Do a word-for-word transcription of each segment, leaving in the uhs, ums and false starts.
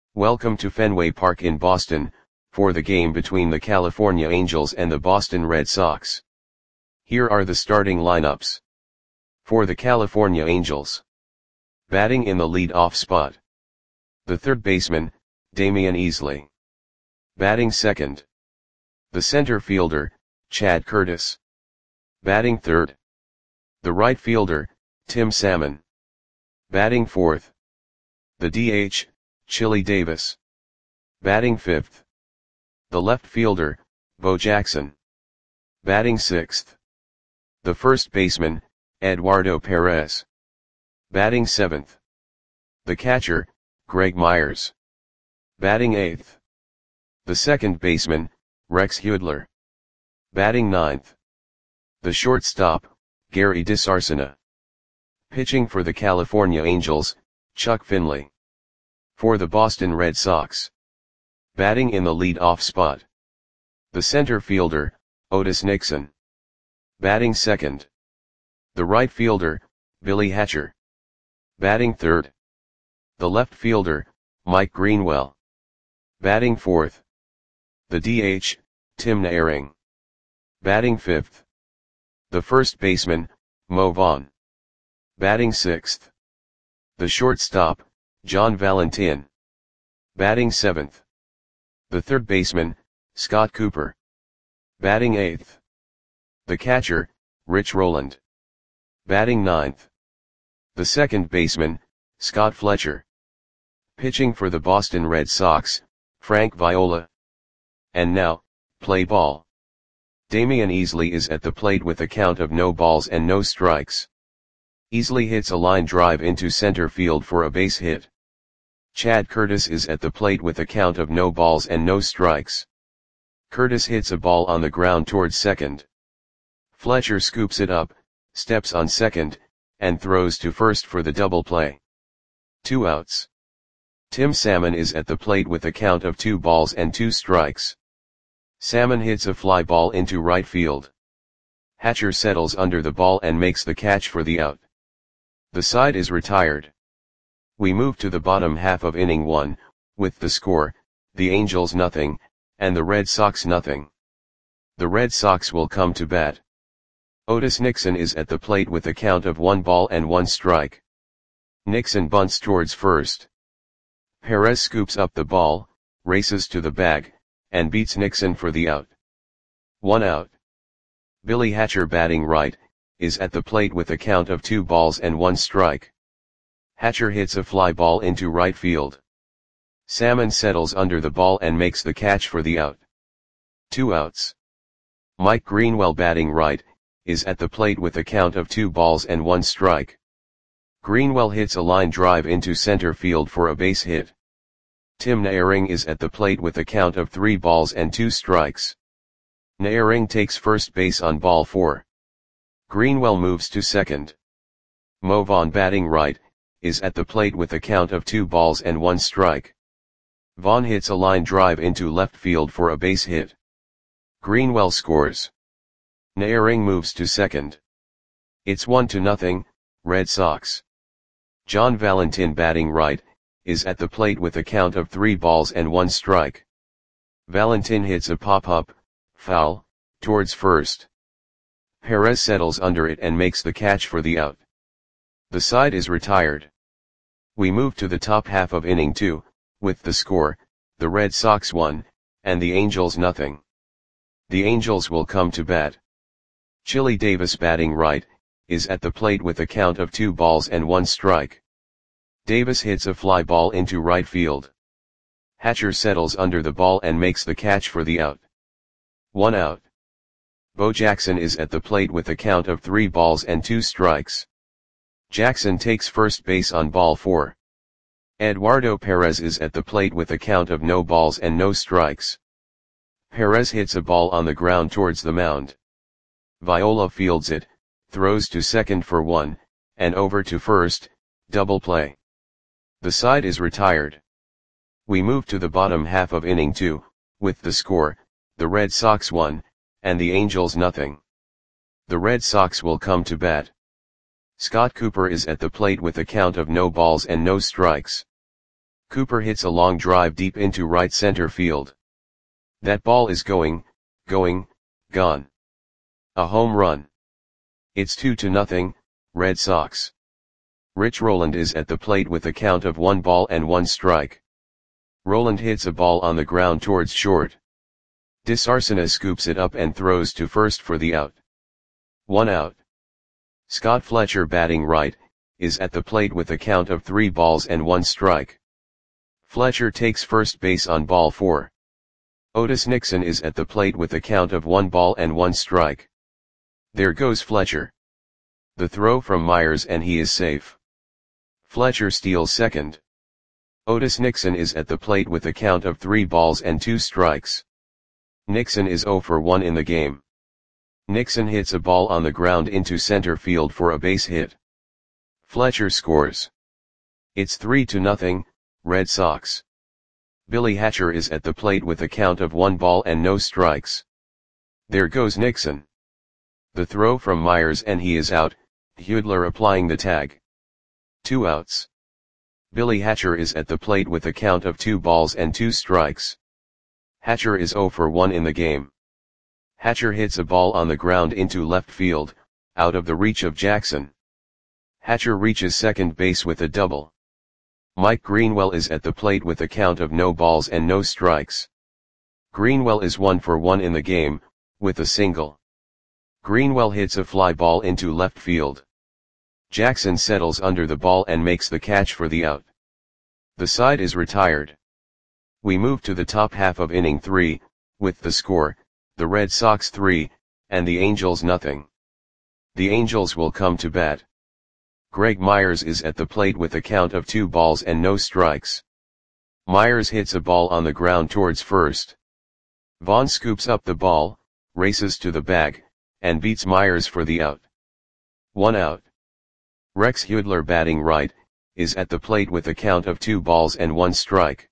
Welcome to Fenway Park in Boston, for the game between the California Angels and the Boston Red Sox. Here are the starting lineups. For the California Angels. Batting in the lead-off spot. The third baseman, Damian Easley. Batting second. The center fielder, Chad Curtis. Batting third. The right fielder, Tim Salmon. Batting fourth. The D H, Chili Davis. Batting fifth. The left fielder, Bo Jackson. Batting sixth. The first baseman, Eduardo Perez. Batting seventh. The catcher, Greg Myers. Batting eighth. The second baseman, Rex Hudler. Batting ninth. The shortstop, Gary DeSarcina. Pitching for the California Angels, Chuck Finley. For the Boston Red Sox. Batting in the lead-off spot. The center fielder, Otis Nixon. Batting second. The right fielder, Billy Hatcher. Batting third. The left fielder, Mike Greenwell. Batting fourth. The D H, Tim Naehring. Batting fifth. The first baseman, Mo Vaughn. Batting sixth. The shortstop, John Valentin. Batting seventh. The third baseman, Scott Cooper. Batting eighth. The catcher, Rich Rowland. Batting ninth. The second baseman, Scott Fletcher. Pitching for the Boston Red Sox, Frank Viola. And now, play ball. Damian Easley is at the plate with a count of no balls and no strikes. Easley hits a line drive into center field for a base hit. Chad Curtis is at the plate with a count of no balls and no strikes. Curtis hits a ball on the ground towards second. Fletcher scoops it up, steps on second, and throws to first for the double play. Two outs. Tim Salmon is at the plate with a count of two balls and two strikes. Salmon hits a fly ball into right field. Hatcher settles under the ball and makes the catch for the out. The side is retired. We move to the bottom half of inning one, with the score, the Angels nothing, and the Red Sox nothing. The Red Sox will come to bat. Otis Nixon is at the plate with a count of one ball and one strike. Nixon bunts towards first. Perez scoops up the ball, races to the bag, and beats Nixon for the out. One out. Billy Hatcher, batting right, is at the plate with a count of two balls and one strike. Hatcher hits a fly ball into right field. Salmon settles under the ball and makes the catch for the out. Two outs. Mike Greenwell, batting right, is at the plate with a count of two balls and one strike. Greenwell hits a line drive into center field for a base hit. Tim Naehring is at the plate with a count of three balls and two strikes. Naehring takes first base on ball four. Greenwell moves to second. Mo Vaughn, batting right, is at the plate with a count of two balls and one strike. Vaughn hits a line drive into left field for a base hit. Greenwell scores. Naehring moves to second. It's one to nothing, Red Sox. John Valentin, batting right, is at the plate with a count of three balls and one strike. Valentin hits a pop-up, foul, towards first. Perez settles under it and makes the catch for the out. The side is retired. We move to the top half of inning two, with the score, the Red Sox one, and the Angels nothing. The Angels will come to bat. Chili Davis, batting right, is at the plate with a count of two balls and one strike. Davis hits a fly ball into right field. Hatcher settles under the ball and makes the catch for the out. One out. Bo Jackson is at the plate with a count of three balls and two strikes. Jackson takes first base on ball four. Eduardo Perez is at the plate with a count of no balls and no strikes. Perez hits a ball on the ground towards the mound. Viola fields it, throws to second for one, and over to first, double play. The side is retired. We move to the bottom half of inning two, with the score, the Red Sox one, and the Angels nothing. The Red Sox will come to bat. Scott Cooper is at the plate with a count of no balls and no strikes. Cooper hits a long drive deep into right center field. That ball is going, going, gone. A home run. It's two to nothing, Red Sox. Rich Rowland is at the plate with a count of one ball and one strike. Rowland hits a ball on the ground towards short. DeSarcina scoops it up and throws to first for the out. One out. Scott Fletcher, batting right, is at the plate with a count of three balls and one strike. Fletcher takes first base on ball four. Otis Nixon is at the plate with a count of one ball and one strike. There goes Fletcher. The throw from Myers and he is safe. Fletcher steals second. Otis Nixon is at the plate with a count of three balls and two strikes. Nixon is oh for one in the game. Nixon hits a ball on the ground into center field for a base hit. Fletcher scores. It's three to nothing, Red Sox. Billy Hatcher is at the plate with a count of one ball and no strikes. There goes Nixon. The throw from Myers and he is out, Hudler applying the tag. Two outs. Billy Hatcher is at the plate with a count of two balls and two strikes. Hatcher is oh for one in the game. Hatcher hits a ball on the ground into left field, out of the reach of Jackson. Hatcher reaches second base with a double. Mike Greenwell is at the plate with a count of no balls and no strikes. Greenwell is one for one in the game, with a single. Greenwell hits a fly ball into left field. Jackson settles under the ball and makes the catch for the out. The side is retired. We move to the top half of inning three, with the score, the Red Sox three, and the Angels nothing. The Angels will come to bat. Greg Myers is at the plate with a count of two balls and no strikes. Myers hits a ball on the ground towards first. Vaughn scoops up the ball, races to the bag, and beats Myers for the out. One out. Rex Hudler, batting right, is at the plate with a count of two balls and one strike.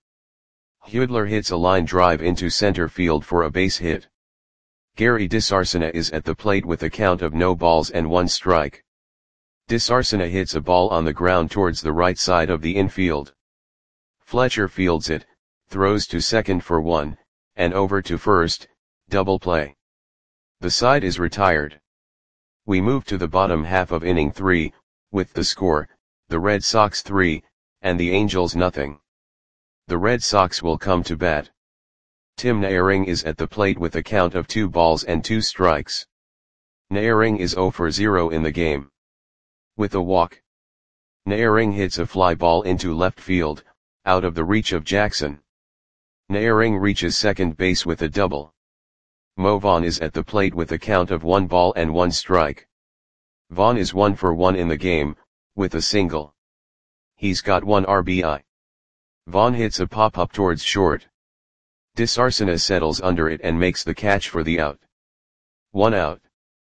Hudler hits a line drive into center field for a base hit. Gary DeSarcina is at the plate with a count of no balls and one strike. DeSarcina hits a ball on the ground towards the right side of the infield. Fletcher fields it, throws to second for one, and over to first, double play. The side is retired. We move to the bottom half of inning three, with the score, the Red Sox three, and the Angels nothing. The Red Sox will come to bat. Tim Nehring is at the plate with a count of two balls and two strikes. Nehring is oh for zero in the game. With a walk. Nehring hits a fly ball into left field, out of the reach of Jackson. Nehring reaches second base with a double. Mo Vaughn is at the plate with a count of one ball and one strike. Vaughn is one for one in the game, with a single. He's got one R B I. Vaughn hits a pop-up towards short. DeSarcina settles under it and makes the catch for the out. One out.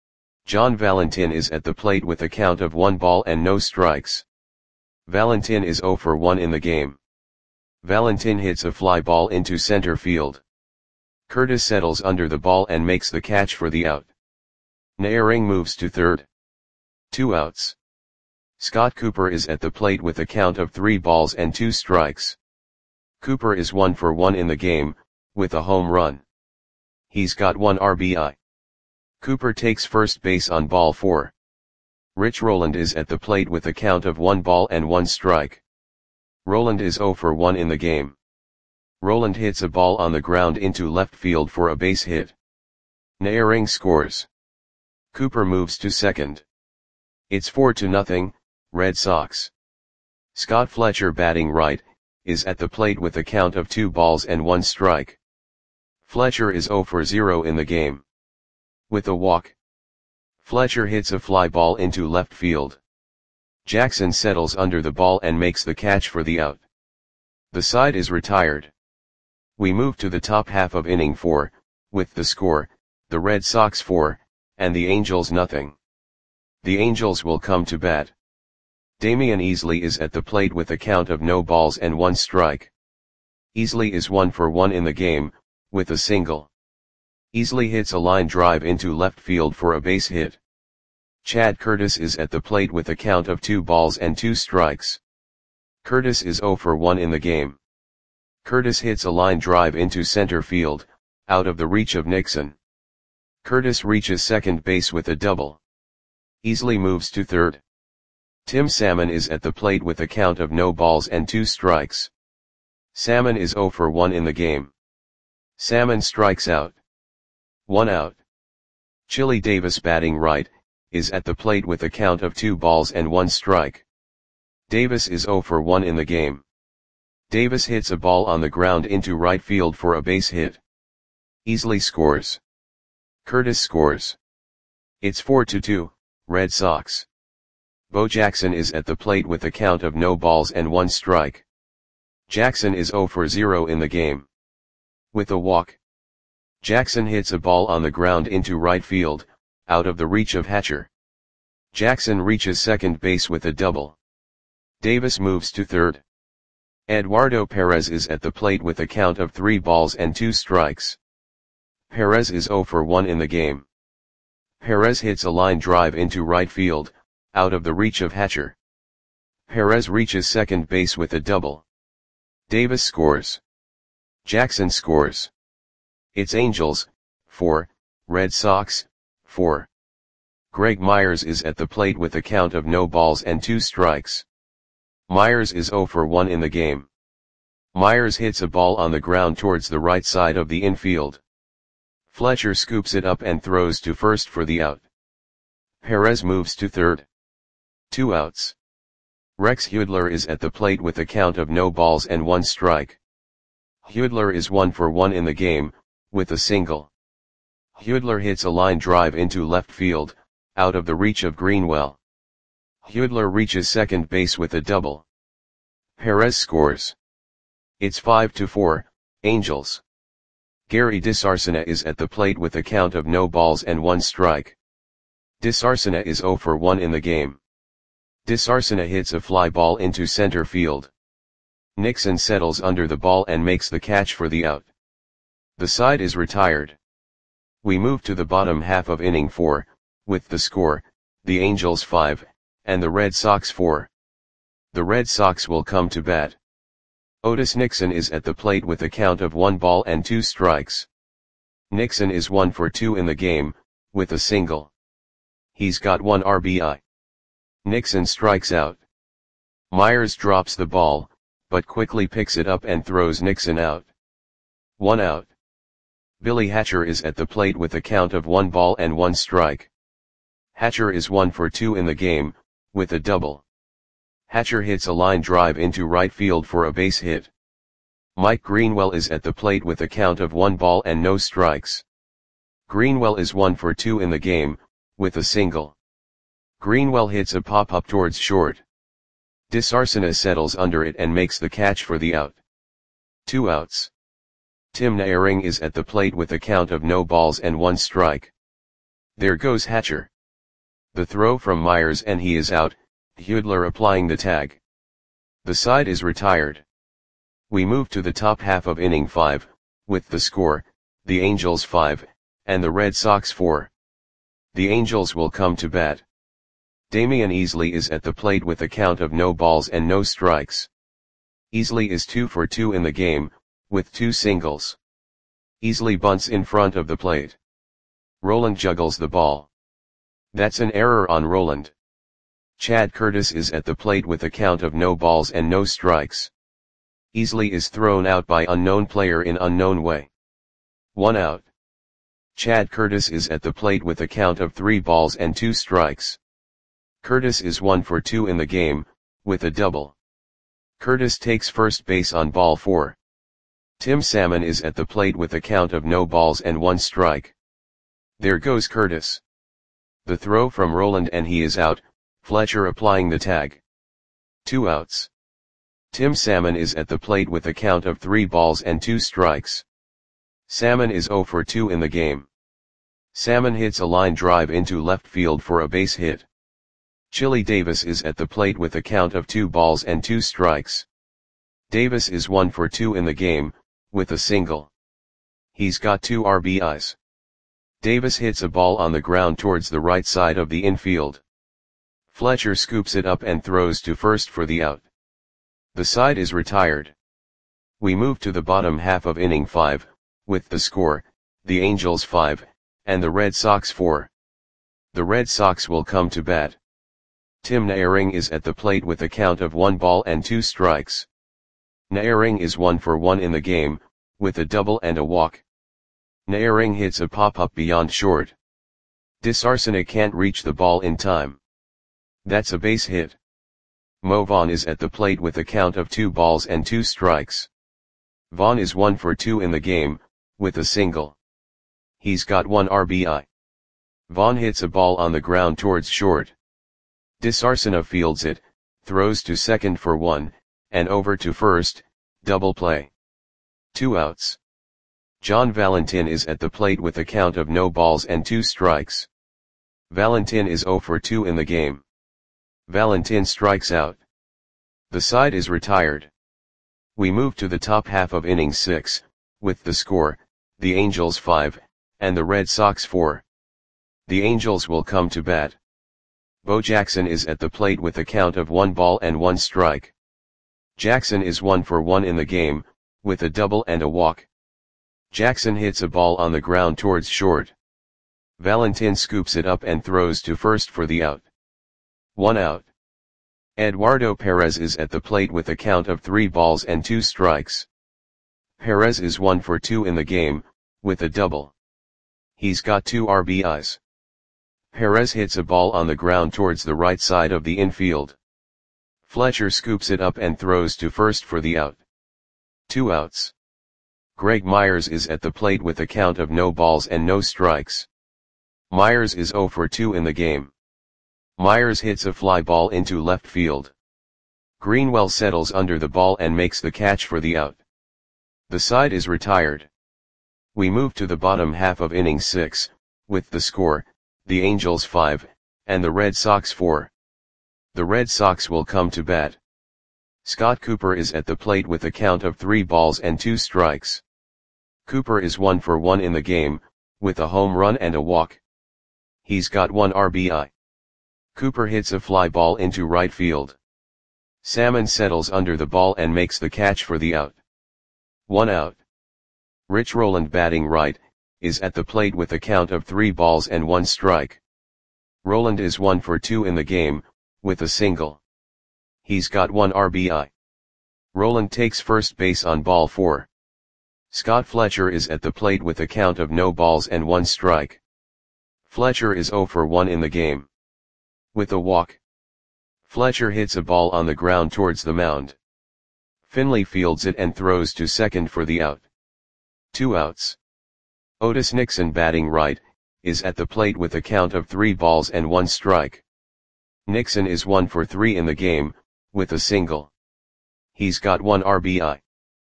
John Valentin is at the plate with a count of one ball and no strikes. Valentin is oh for one in the game. Valentin hits a fly ball into center field. Curtis settles under the ball and makes the catch for the out. Nehring moves to third. Two outs. Scott Cooper is at the plate with a count of three balls and two strikes. Cooper is one for one in the game, with a home run. He's got one R B I. Cooper takes first base on ball four. Rich Rowland is at the plate with a count of one ball and one strike. Rowland is oh for one in the game. Rowland hits a ball on the ground into left field for a base hit. Nehring scores. Cooper moves to second. It's four to nothing, Red Sox. Scott Fletcher, batting right, is at the plate with a count of two balls and one strike. Fletcher is oh for zero in the game. With a walk. Fletcher hits a fly ball into left field. Jackson settles under the ball and makes the catch for the out. The side is retired. We move to the top half of inning four, with the score, the Red Sox four, and the Angels nothing. The Angels will come to bat. Damian Easley is at the plate with a count of no balls and one strike. Easley is one for one in the game, with a single. Easley hits a line drive into left field for a base hit. Chad Curtis is at the plate with a count of two balls and two strikes. Curtis is oh for one in the game. Curtis hits a line drive into center field, out of the reach of Nixon. Curtis reaches second base with a double. Easily moves to third. Tim Salmon is at the plate with a count of no balls and two strikes. Salmon is oh for one in the game. Salmon strikes out. One out. Chili Davis, batting right, is at the plate with a count of two balls and one strike. Davis is oh for one in the game. Davis hits a ball on the ground into right field for a base hit. Easily scores. Curtis scores. It's four to two, Red Sox. Bo Jackson is at the plate with a count of no balls and one strike. Jackson is oh for zero in the game. With a walk. Jackson hits a ball on the ground into right field, out of the reach of Hatcher. Jackson reaches second base with a double. Davis moves to third. Eduardo Perez is at the plate with a count of three balls and two strikes. Perez is oh for one in the game. Perez hits a line drive into right field, out of the reach of Hatcher. Perez reaches second base with a double. Davis scores. Jackson scores. It's Angels, four, Red Sox, four. Greg Myers is at the plate with a count of no balls and two strikes. Myers is oh for one in the game. Myers hits a ball on the ground towards the right side of the infield. Fletcher scoops it up and throws to first for the out. Perez moves to third. Two outs. Rex Hudler is at the plate with a count of no balls and one strike. Hudler is one for one in the game, with a single. Hudler hits a line drive into left field, out of the reach of Greenwell. Hudler reaches second base with a double. Perez scores. It's five to four, Angels. Gary DeSarcina is at the plate with a count of no balls and one strike. DeSarcina is oh for one in the game. DeSarcina hits a fly ball into center field. Nixon settles under the ball and makes the catch for the out. The side is retired. We move to the bottom half of inning four, with the score, the Angels five, and the Red Sox four. The Red Sox will come to bat. Otis Nixon is at the plate with a count of one ball and two strikes. Nixon is one for two in the game, with a single. He's got one R B I. Nixon strikes out. Myers drops the ball, but quickly picks it up and throws Nixon out. One out. Billy Hatcher is at the plate with a count of one ball and one strike. Hatcher is one for two in the game, with a double. Hatcher hits a line drive into right field for a base hit. Mike Greenwell is at the plate with a count of one ball and no strikes. Greenwell is one for two in the game, with a single. Greenwell hits a pop-up towards short. DeSarcina settles under it and makes the catch for the out. Two outs. Tim Naehring is at the plate with a count of no balls and one strike. There goes Hatcher. The throw from Myers and he is out, Hudler applying the tag. The side is retired. We move to the top half of inning five, with the score, the Angels five, and the Red Sox four. The Angels will come to bat. Damian Easley is at the plate with a count of no balls and no strikes. Easley is two for two in the game, with two singles. Easley bunts in front of the plate. Roland juggles the ball. That's an error on Roland. Chad Curtis is at the plate with a count of no balls and no strikes. Easley is thrown out by unknown player in unknown way. One out. Chad Curtis is at the plate with a count of three balls and two strikes. Curtis is one for two in the game, with a double. Curtis takes first base on ball four. Tim Salmon is at the plate with a count of no balls and one strike. There goes Curtis. The throw from Roland and he is out, Fletcher applying the tag. Two outs. Tim Salmon is at the plate with a count of three balls and two strikes. Salmon is oh for two in the game. Salmon hits a line drive into left field for a base hit. Chili Davis is at the plate with a count of two balls and two strikes. Davis is one for two in the game, with a single. He's got two R B Is. Davis hits a ball on the ground towards the right side of the infield. Fletcher scoops it up and throws to first for the out. The side is retired. We move to the bottom half of inning five, with the score, the Angels five, and the Red Sox four. The Red Sox will come to bat. Tim Naehring is at the plate with a count of one ball and two strikes. Naehring is one for one in the game, with a double and a walk. Naehring hits a pop-up beyond short. DeSarcina can't reach the ball in time. That's a base hit. Mo Vaughn is at the plate with a count of two balls and two strikes. Vaughn is one for two in the game, with a single. He's got one R B I. Vaughn hits a ball on the ground towards short. DeSarcina fields it, throws to second for one, and over to first, double play. Two outs. John Valentin is at the plate with a count of no balls and two strikes. Valentin is zero for two in the game. Valentin strikes out. The side is retired. We move to the top half of inning six, with the score, the Angels five, and the Red Sox four. The Angels will come to bat. Bo Jackson is at the plate with a count of one ball and one strike. Jackson is one for one in the game, with a double and a walk. Jackson hits a ball on the ground towards short. Valentin scoops it up and throws to first for the out. One out. Eduardo Perez is at the plate with a count of three balls and two strikes. Perez is one for two in the game, with a double. He's got two R B Is. Perez hits a ball on the ground towards the right side of the infield. Fletcher scoops it up and throws to first for the out. Two outs. Greg Myers is at the plate with a count of no balls and no strikes. Myers is zero for two in the game. Myers hits a fly ball into left field. Greenwell settles under the ball and makes the catch for the out. The side is retired. We move to the bottom half of inning six, with the score, the Angels five, and the Red Sox four. The Red Sox will come to bat. Scott Cooper is at the plate with a count of three balls and two strikes. Cooper is one for one in the game, with a home run and a walk. He's got one R B I. Cooper hits a fly ball into right field. Salmon settles under the ball and makes the catch for the out. One out. Rich Rowland, batting right, is at the plate with a count of three balls and one strike. Rowland is one for two in the game, with a single. He's got one R B I. Rowland takes first base on ball four. Scott Fletcher is at the plate with a count of no balls and one strike. Fletcher is zero for one in the game. With a walk. Fletcher hits a ball on the ground towards the mound. Finley fields it and throws to second for the out. Two outs. Otis Nixon, batting right, is at the plate with a count of three balls and one strike. Nixon is one for three in the game, with a single. He's got one R B I.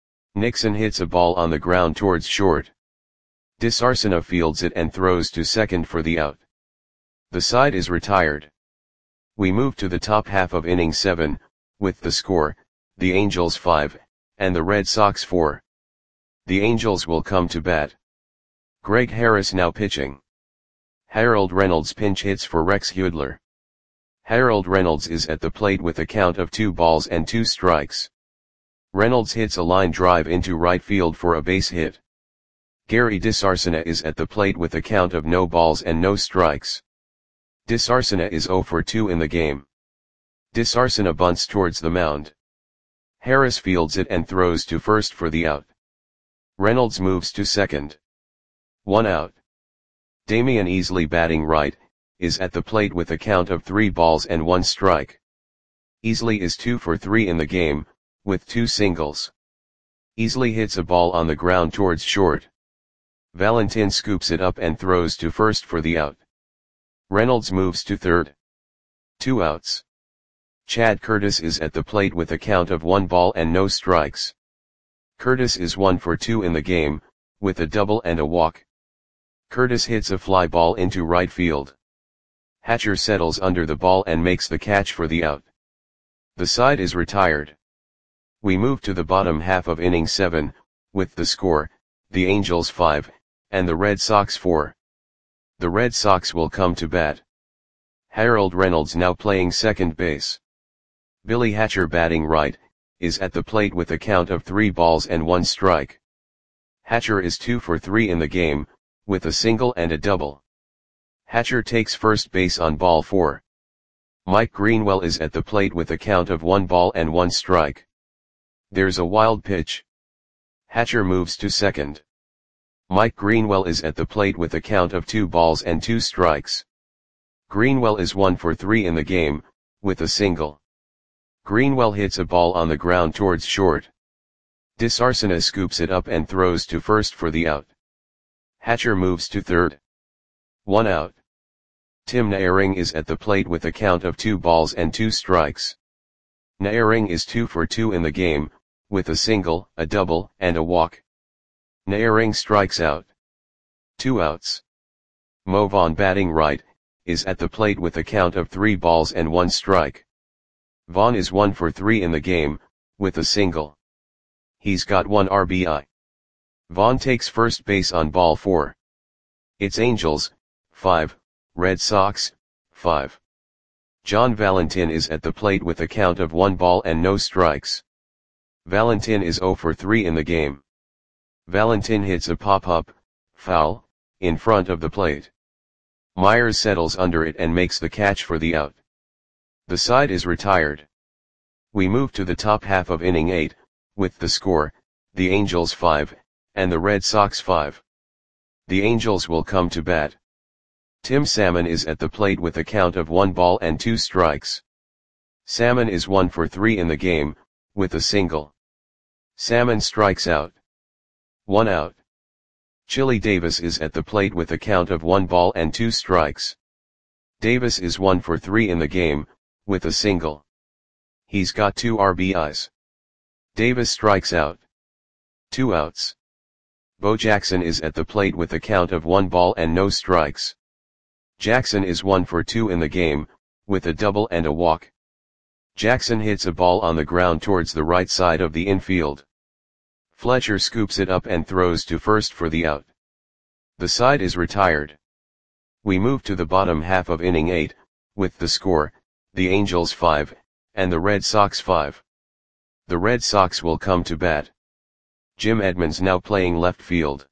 Nixon hits a ball on the ground towards short. DeSarcina fields it and throws to second for the out. The side is retired. We move to the top half of inning seven, with the score, the Angels five, and the Red Sox four. The Angels will come to bat. Greg Harris now pitching. Harold Reynolds pinch hits for Rex Hudler. Harold Reynolds is at the plate with a count of two balls and two strikes. Reynolds hits a line drive into right field for a base hit. Gary DeSarcina is at the plate with a count of no balls and no strikes. DeSarcina is zero for two in the game. DeSarcina bunts towards the mound. Harris fields it and throws to first for the out. Reynolds moves to second. One out. Damian Easley, batting right, is at the plate with a count of three balls and one strike. Easley is two for three in the game, with two singles. Easley hits a ball on the ground towards short. Valentin scoops it up and throws to first for the out. Reynolds moves to third. Two outs. Chad Curtis is at the plate with a count of one ball and no strikes. Curtis is one for two in the game, with a double and a walk. Curtis hits a fly ball into right field. Hatcher settles under the ball and makes the catch for the out. The side is retired. We move to the bottom half of inning seven, with the score, the Angels five, and the Red Sox four. The Red Sox will come to bat. Harold Reynolds now playing second base. Billy Hatcher, batting right, is at the plate with a count of three balls and one strike. Hatcher is two for three in the game, with a single and a double. Hatcher takes first base on ball four. Mike Greenwell is at the plate with a count of one ball and one strike. There's a wild pitch. Hatcher moves to second. Mike Greenwell is at the plate with a count of two balls and two strikes. Greenwell is one for three in the game, with a single. Greenwell hits a ball on the ground towards short. DeSarcina scoops it up and throws to first for the out. Hatcher moves to third. One out. Tim Naehring is at the plate with a count of two balls and two strikes. Naehring is two for two in the game, with a single, a double, and a walk. Naehring strikes out. Two outs. Mo Vaughn, batting right, is at the plate with a count of three balls and one strike. Vaughn is one for three in the game, with a single. He's got one R B I. Vaughn takes first base on ball four. It's Angels, five, Red Sox, five. John Valentin is at the plate with a count of one ball and no strikes. Valentin is zero for three in the game. Valentin hits a pop-up, foul, in front of the plate. Myers settles under it and makes the catch for the out. The side is retired. We move to the top half of inning eight, with the score, the Angels five, and the Red Sox five. The Angels will come to bat. Tim Salmon is at the plate with a count of one ball and two strikes. Salmon is one for three in the game, with a single. Salmon strikes out. One out. Chili Davis is at the plate with a count of one ball and two strikes. Davis is one for three in the game, with a single. He's got two R B Is. Davis strikes out. Two outs. Bo Jackson is at the plate with a count of one ball and no strikes. Jackson is one for two in the game, with a double and a walk. Jackson hits a ball on the ground towards the right side of the infield. Fletcher scoops it up and throws to first for the out. The side is retired. We move to the bottom half of inning eight, with the score, the Angels five, and the Red Sox five. The Red Sox will come to bat. Jim Edmonds now playing left field.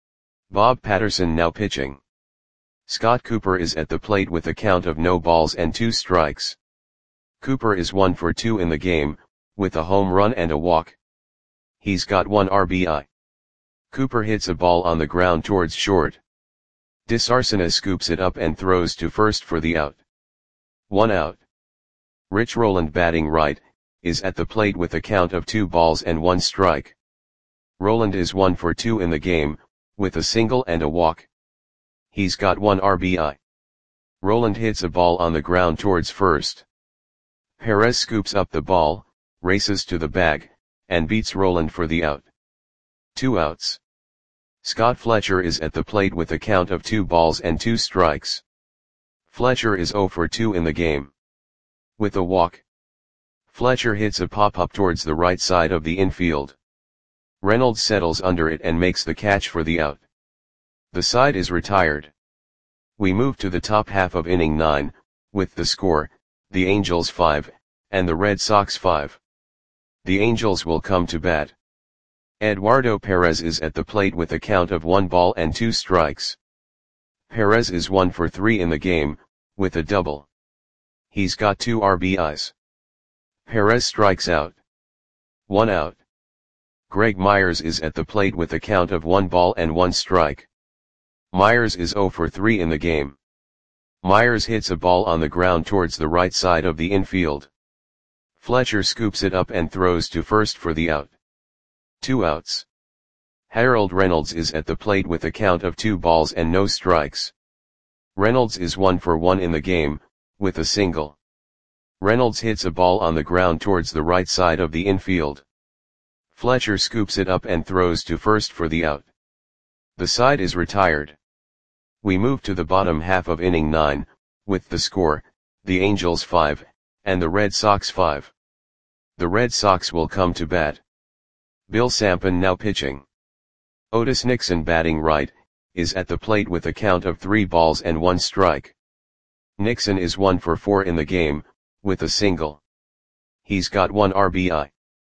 Bob Patterson now pitching. Scott Cooper is at the plate with a count of no balls and two strikes. Cooper is one for two in the game, with a home run and a walk. He's got one R B I. Cooper hits a ball on the ground towards short. DeSarcina scoops it up and throws to first for the out. One out. Rich Rowland, batting right, is at the plate with a count of two balls and one strike. Rowland is one for two in the game, with a single and a walk. He's got one R B I. Rowland hits a ball on the ground towards first. Perez scoops up the ball, races to the bag, and beats Rowland for the out. Two outs. Scott Fletcher is at the plate with a count of two balls and two strikes. Fletcher is zero for two in the game. With a walk. Fletcher hits a pop-up towards the right side of the infield. Reynolds settles under it and makes the catch for the out. The side is retired. We move to the top half of inning nine, with the score, the Angels five, and the Red Sox five. The Angels will come to bat. Eduardo Perez is at the plate with a count of one ball and two strikes. Perez is one for three in the game, with a double. He's got two R B Is. Perez strikes out. One out. Greg Myers is at the plate with a count of one ball and one strike. Myers is zero for three in the game. Myers hits a ball on the ground towards the right side of the infield. Fletcher scoops it up and throws to first for the out. Two outs. Harold Reynolds is at the plate with a count of two balls and no strikes. Reynolds is one for one in the game, with a single. Reynolds hits a ball on the ground towards the right side of the infield. Fletcher scoops it up and throws to first for the out. The side is retired. We move to the bottom half of inning nine, with the score, the Angels five, and the Red Sox five. The Red Sox will come to bat. Bill Sampson now pitching. Otis Nixon, batting right, is at the plate with a count of three balls and one strike. Nixon is one for four in the game, with a single. He's got one R B I.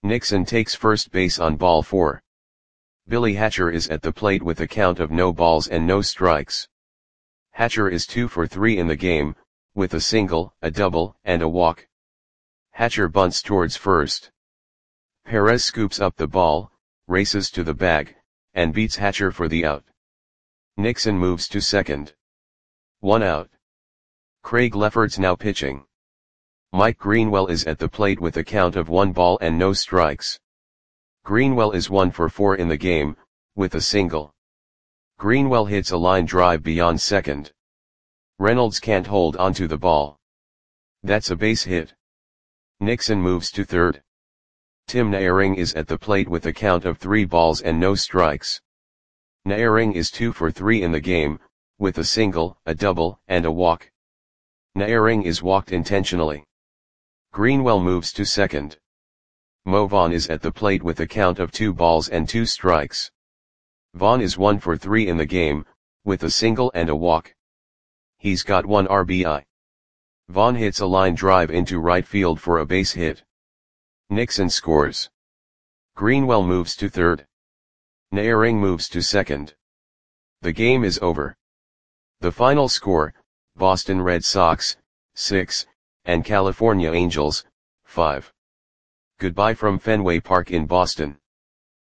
Nixon takes first base on ball four. Billy Hatcher is at the plate with a count of no balls and no strikes. Hatcher is two for three in the game, with a single, a double, and a walk. Hatcher bunts towards first. Perez scoops up the ball, races to the bag, and beats Hatcher for the out. Nixon moves to second. One out. Craig Lefferts now pitching. Mike Greenwell is at the plate with a count of one ball and no strikes. Greenwell is one for four in the game, with a single. Greenwell hits a line drive beyond second. Reynolds can't hold onto the ball. That's a base hit. Nixon moves to third. Tim Naehring is at the plate with a count of three balls and no strikes. Naehring is two for three in the game, with a single, a double, and a walk. Naehring is walked intentionally. Greenwell moves to second. Mo Vaughn is at the plate with a count of two balls and two strikes. Vaughn is one for three in the game, with a single and a walk. He's got one R B I. Vaughn hits a line drive into right field for a base hit. Nixon scores. Greenwell moves to third. Naehring moves to second. The game is over. The final score, Boston Red Sox, six, and California Angels, five. Goodbye from Fenway Park in Boston.